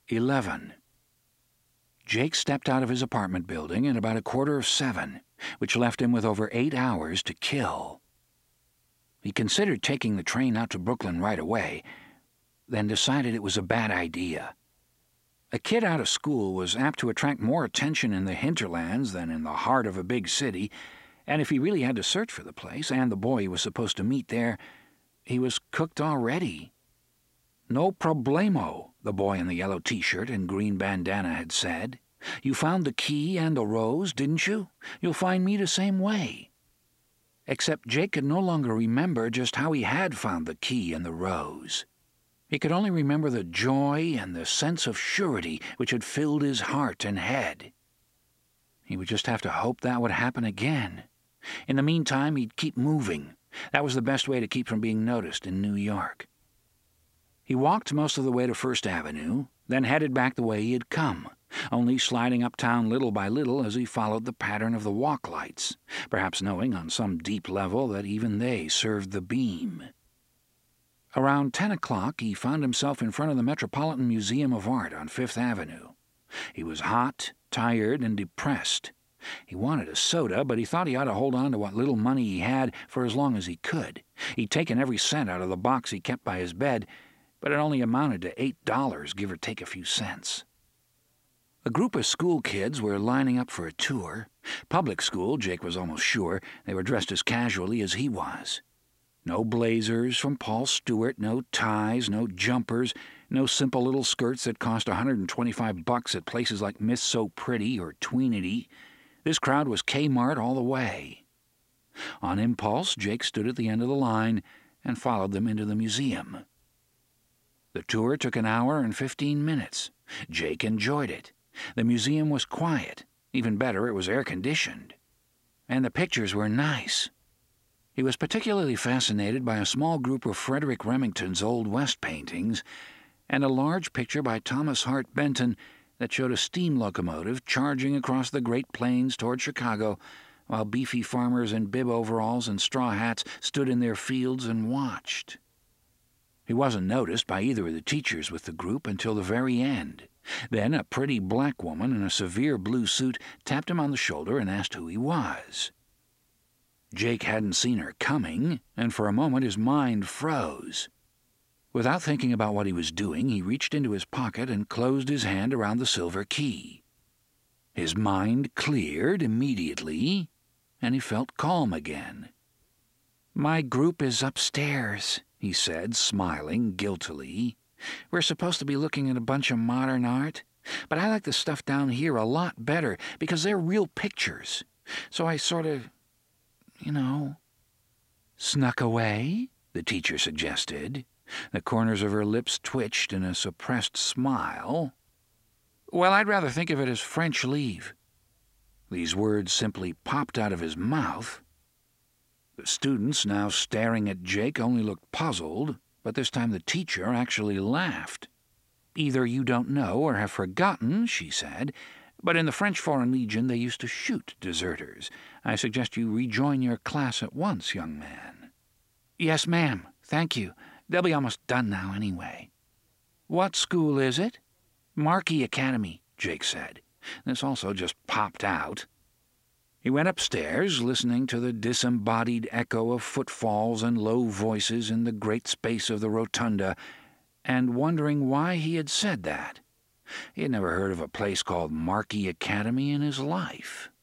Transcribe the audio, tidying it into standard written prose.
11. Jake stepped out of his apartment building at about 6:45, which left him with over 8 hours to kill. He considered taking the train out to Brooklyn right away, then decided it was a bad idea. A kid out of school was apt to attract more attention in the hinterlands than in the heart of a big city, and if he really had to search for the place and the boy he was supposed to meet there, he was cooked already. "No problemo," the boy in the yellow T-shirt and green bandana had said. "You found the key and the rose, didn't you? You'll find me the same way." Except Jake could no longer remember just how he had found the key and the rose. He could only remember the joy and the sense of surety which had filled his heart and head. He would just have to hope that would happen again. In the meantime, he'd keep moving. That was the best way to keep from being noticed in New York. He walked most of the way to First Avenue, then headed back the way he had come, only sliding uptown little by little as he followed the pattern of the walk lights, perhaps knowing on some deep level that even they served the beam. Around 10 o'clock, he found himself in front of the Metropolitan Museum of Art on Fifth Avenue. He was hot, tired, and depressed. He wanted a soda, but he thought he ought to hold on to what little money he had for as long as he could. He'd taken every cent out of the box he kept by his bed, but it only amounted to $8, give or take a few cents. A group of school kids were lining up for a tour. Public school, Jake was almost sure. They were dressed as casually as he was. No blazers from Paul Stewart, no ties, no jumpers, no simple little skirts that cost $125 at places like Miss So Pretty or Tweenity. This crowd was Kmart all the way. On impulse, Jake stood at the end of the line and followed them into the museum. The tour took an hour and 15 minutes. Jake enjoyed it. The museum was quiet. Even better, it was air-conditioned. And the pictures were nice. He was particularly fascinated by a small group of Frederick Remington's Old West paintings and a large picture by Thomas Hart Benton that showed a steam locomotive charging across the Great Plains toward Chicago while beefy farmers in bib overalls and straw hats stood in their fields and watched. He wasn't noticed by either of the teachers with the group until the very end. Then a pretty black woman in a severe blue suit tapped him on the shoulder and asked who he was. Jake hadn't seen her coming, and for a moment his mind froze. Without thinking about what he was doing, he reached into his pocket and closed his hand around the silver key. His mind cleared immediately, and he felt calm again. "My group is upstairs," he said, smiling guiltily. "We're supposed to be looking at a bunch of modern art, but I like the stuff down here a lot better because they're real pictures. So I sort of, snuck away," the teacher suggested. The corners of her lips twitched in a suppressed smile. "Well, I'd rather think of it as French leave." These words simply popped out of his mouth. The students, now staring at Jake, only looked puzzled, but this time the teacher actually laughed. "Either you don't know or have forgotten," she said, "but in the French Foreign Legion they used to shoot deserters. I suggest you rejoin your class at once, young man." "Yes, ma'am, thank you. They'll be almost done now anyway." "What school is it?" "Marquis Academy," Jake said. This also just popped out. He went upstairs, listening to the disembodied echo of footfalls and low voices in the great space of the rotunda, and wondering why he had said that. He had never heard of a place called Marquis Academy in his life.